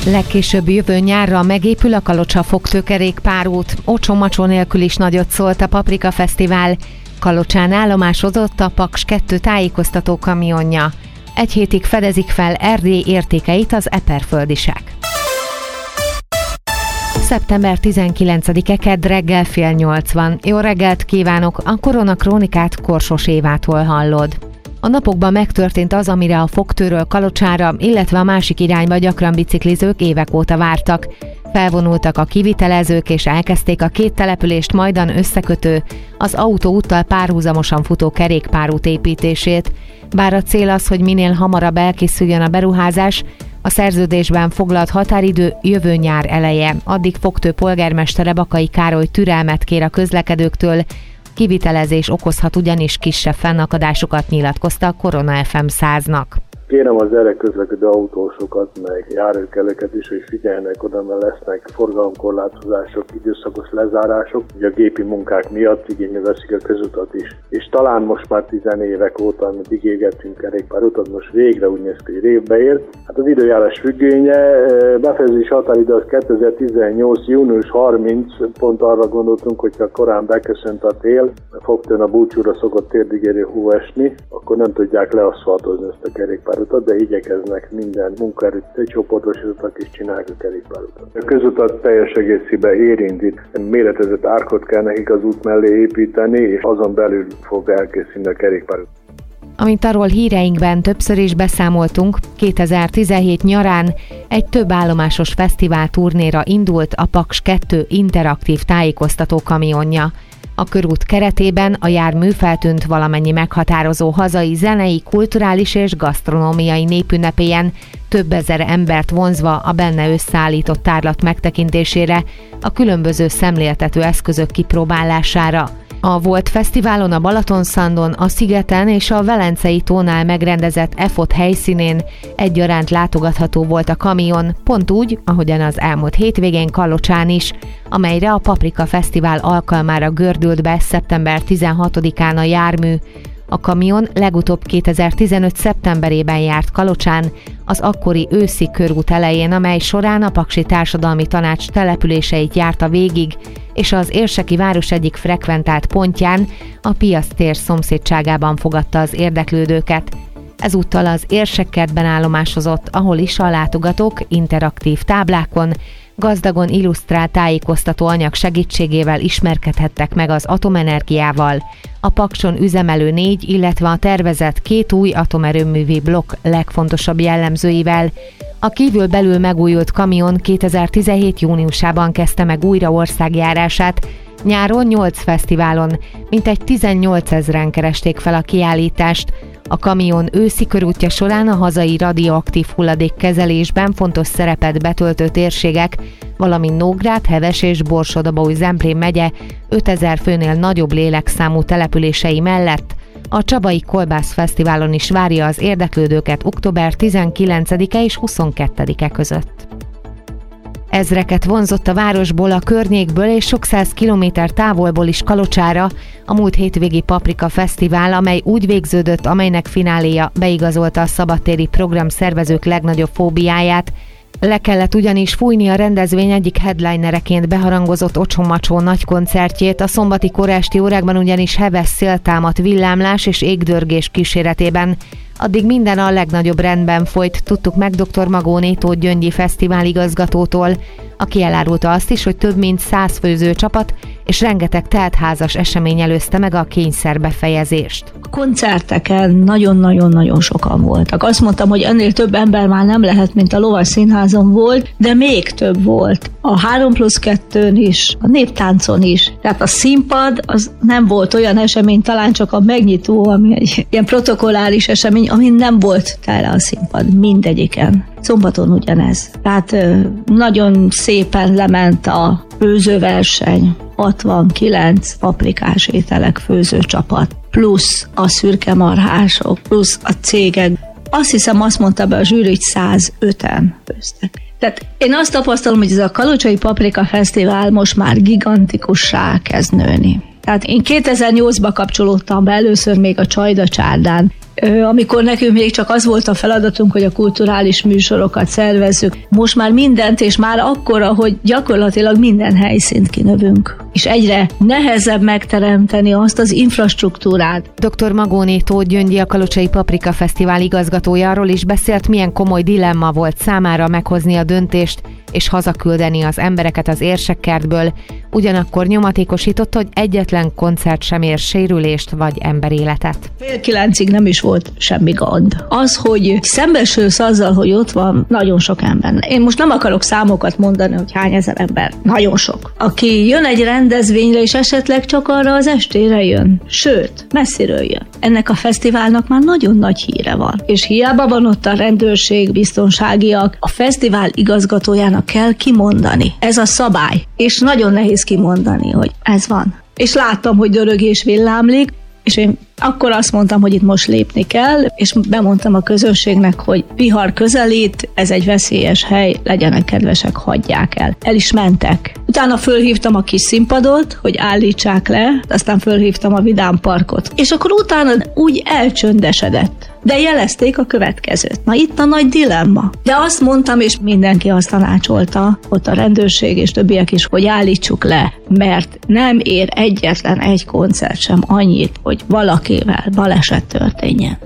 Legkésőbb jövő nyárra megépül a Kalocsa-Fogtő kerékpárút. Ocsó-macsó nélkül is nagyot szólt a Paprika Fesztivál. Kalocsán állomásozott a Paks 2 tájékoztató kamionja. Egy hétig fedezik fel Erdély értékeit az eperföldisek. Szeptember 19-e kedd reggel 7:30. Jó reggelt kívánok! A Korona Krónikát Korsos Évától hallod. A napokban megtörtént az, amire a Fogtőről Kalocsára, illetve a másik irányba gyakran biciklizők évek óta vártak. Felvonultak a kivitelezők és elkezdték a két települést majdan összekötő, az autóúttal párhuzamosan futó kerékpárút építését. Bár a cél az, hogy minél hamarabb elkészüljön a beruházás, a szerződésben foglalt határidő jövő nyár eleje. Addig Fogtő polgármestere Bakai Károly türelmet kér a közlekedőktől, kivitelezés okozhat ugyanis kisebb fennakadásokat, nyilatkozta a Korona FM 100-nak. Kérem az erre közlekedő autósokat, meg járőrkelőket is, hogy figyeljenek oda, mert lesznek forgalomkorlátozások, időszakos lezárások, ugye a gépi munkák miatt igénybe veszik a közutat is. És talán most már 10 évek óta, amit ígérgettünk kerékpárutat, most végre úgy néz ki, hogy révbe ért. Hát az időjárás függvénye, befejezés határidő az 2018. június 30, pont arra gondoltunk, hogyha korán beköszönt a tél, Fogtőn a búcsúra szokott térdigérő hó esni, akkor nem tudják leaszfaltozni ezt a kerékpárutat, de igyekeznek minden munkaerőt csoportosítottak és csinálják a kerékpárutat. A közutat teljes egészében érinti, méretezett árkot kell nekik az út mellé építeni, és azon belül fog elkészülni a kerékpárút. Amint arról híreinkben többször is beszámoltunk, 2017 nyarán egy több állomásos fesztivál turnéra indult a Paks 2 interaktív tájékoztató kamionja. A körút keretében a jármű feltűnt valamennyi meghatározó hazai zenei, kulturális és gasztronómiai népünnepélyen, több ezer embert vonzva a benne összeállított tárlat megtekintésére, a különböző szemléltető eszközök kipróbálására. A Volt Fesztiválon a Balatonszandon, a Szigeten és a Velencei tónál megrendezett EFOT helyszínén egyaránt látogatható volt a kamion, pont úgy, ahogyan az elmúlt hétvégén Kalocsán is, amelyre a Paprika Fesztivál alkalmára gördült be szeptember 16-án a jármű. A kamion legutóbb 2015. szeptemberében járt Kalocsán, az akkori őszi körút elején, amely során a Paksi Társadalmi Tanács településeit járta végig, és az érseki város egyik frekventált pontján, a Piasztér szomszédságában fogadta az érdeklődőket. Ezúttal az Érsekkertben állomásozott, ahol is a látogatók interaktív táblákon, gazdagon illusztrált tájékoztató anyag segítségével ismerkedhettek meg az atomenergiával, a Pakson üzemelő 4, illetve a tervezett 2 új atomerőművi blokk legfontosabb jellemzőivel. A kívül-belül megújult kamion 2017. júniusában kezdte meg újra országjárását, nyáron 8 fesztiválon, mintegy 18 000-en keresték fel a kiállítást. A kamion őszi körútja során a hazai radioaktív hulladékkezelésben fontos szerepet betöltő térségek, valamint Nógrád, Heves és Borsod-Abaúj-Zemplén megye 5000 főnél nagyobb lélekszámú települései mellett a Csabai Kolbász Fesztiválon is várja az érdeklődőket október 19-e és 22-e között. Ezreket vonzott a városból, a környékből és sok száz kilométer távolból is Kalocsára a múlt hétvégi Paprika Fesztivál, amely úgy végződött, amelynek fináléja beigazolta a szabadtéri program szervezők legnagyobb fóbiáját. Le kellett ugyanis fújni a rendezvény egyik headlinereként beharangozott Ocsó-macsó nagy koncertjét, a szombati korásti órákban ugyanis heves széltámadt, villámlás és égdörgés kíséretében. Addig minden a legnagyobb rendben folyt, tudtuk meg dr. Magó Nétó gyöngyi fesztiváligazgatótól, aki elárulta azt is, hogy több mint 100 főzőcsapat és rengeteg teltházas esemény előzte meg a kényszerbefejezést. A koncerteken nagyon-nagyon-nagyon sokan voltak. Azt mondtam, hogy ennél több ember már nem lehet, mint a Lovas Színházon volt, de még több volt. A 3+2-n is, a néptáncon is. Tehát a színpad az nem volt olyan esemény, talán csak a megnyitó, ami egy ilyen protokolláris esemény, amin nem volt tele a színpad, mindegyiken. Szombaton ugyanez. Tehát nagyon szépen lement a főzőverseny, 69 paprikás ételek főzőcsapat, plusz a szürkemarhások, plusz a cégek. Azt hiszem, azt mondta be a zsűri, hogy 105-en főztek. Tehát én azt tapasztalom, hogy ez a Kalocsai Paprika Fesztivál most már gigantikussá kezd nőni. Tehát én 2008-ban kapcsolódtam be először még a Csajda csárdán. amikor nekünk még csak az volt a feladatunk, hogy a kulturális műsorokat szervezzük. Most már mindent, és már akkora, hogy gyakorlatilag minden helyszínt kinövünk. És egyre nehezebb megteremteni azt az infrastruktúrát. Dr. Magóné Tóth Gyöngyi, a Kalocsai Paprika Fesztivál igazgatója arról is beszélt, milyen komoly dilemma volt számára meghozni a döntést, és hazaküldeni az embereket az Érsekkertből, ugyanakkor nyomatékosította, hogy egyetlen koncert sem ér sérülést vagy emberéletet. 8:30 nem is volt semmi gond. Az, hogy szembesülsz azzal, hogy ott van nagyon sok ember. Én most nem akarok számokat mondani, hogy hány ezer ember. Nagyon sok. Aki jön egy rendezvényre, és esetleg csak arra az estére jön. Sőt, messziről jön. Ennek a fesztiválnak már nagyon nagy híre van. És hiába van ott a rendőrség, biztonságiak, a fesztivál igazgatójának kell kimondani. Ez a szabály. És nagyon nehéz kimondani, hogy ez van. És láttam, hogy dörög és villámlik, és én akkor azt mondtam, hogy itt most lépni kell, és bemondtam a közönségnek, hogy vihar közelít, ez egy veszélyes hely, legyenek kedvesek, hagyják el. El is mentek. Utána fölhívtam a kis színpadot, hogy állítsák le, aztán fölhívtam a Vidám Parkot. És akkor utána úgy elcsöndesedett. De jelezték a következőt. Na itt a nagy dilemma. De azt mondtam, és mindenki azt tanácsolta, ott a rendőrség és többiek is, hogy állítsuk le, mert nem ér egyetlen egy koncert sem annyit, hogy valakivel baleset történjen.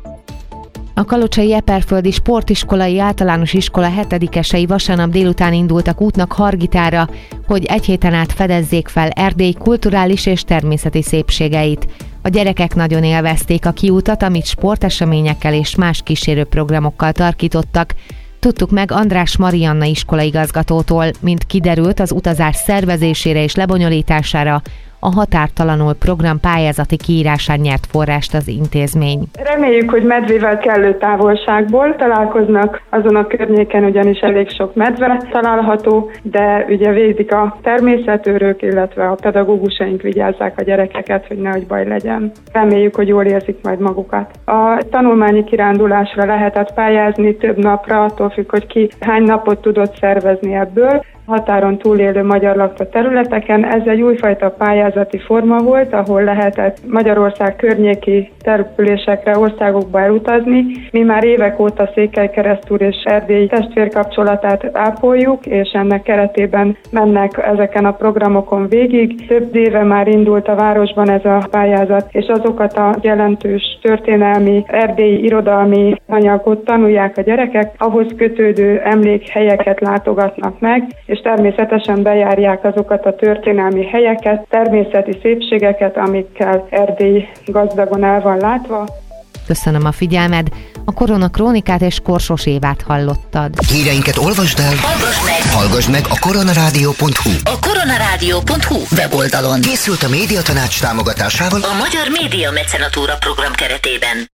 A Kalocsai Eperföldi Sportiskolai Általános Iskola 7-esei vasárnap délután indultak útnak Hargitára, hogy egy héten át fedezzék fel Erdély kulturális és természeti szépségeit. A gyerekek nagyon élvezték a kiutat, amit sporteseményekkel és más kísérőprogramokkal tarkítottak. Tudtuk meg András Marianna iskolaigazgatótól, mint kiderült, az utazás szervezésére és lebonyolítására a Határtalanul program pályázati kiírásán nyert forrást az intézmény. Reméljük, hogy medvével kellő távolságból találkoznak, azon a környéken ugyanis elég sok medve található, de ugye védik a természetőrök, illetve a pedagógusaink vigyázzák a gyerekeket, hogy nehogy baj legyen. Reméljük, hogy jól érzik majd magukat. A tanulmányi kirándulásra lehetett pályázni több napra, attól függ, hogy ki hány napot tudott szervezni ebből. Határon túlélő magyar lakta területeken. Ez egy újfajta pályázati forma volt, ahol lehetett Magyarország környéki településekre, országokba elutazni. Mi már évek óta Székelykeresztúr és Erdély testvérkapcsolatát ápoljuk, és ennek keretében mennek ezeken a programokon végig. Több éve már indult a városban ez a pályázat, és azokat a jelentős történelmi, erdélyi, irodalmi anyagot tanulják a gyerekek, ahhoz kötődő emlékhelyeket látogatnak meg, és természetesen bejárják azokat a történelmi helyeket, természeti szépségeket, amikkel Erdély gazdagon el van látva. Köszönöm a figyelmed, a Korona Krónikát és Korsos Évát hallottad. Híreinket olvasd el, hallgass meg a koronarádió.hu. A koronarádió.hu weboldalon. Készült a Médiatanács támogatásával a Magyar Média Mecenatúra program keretében.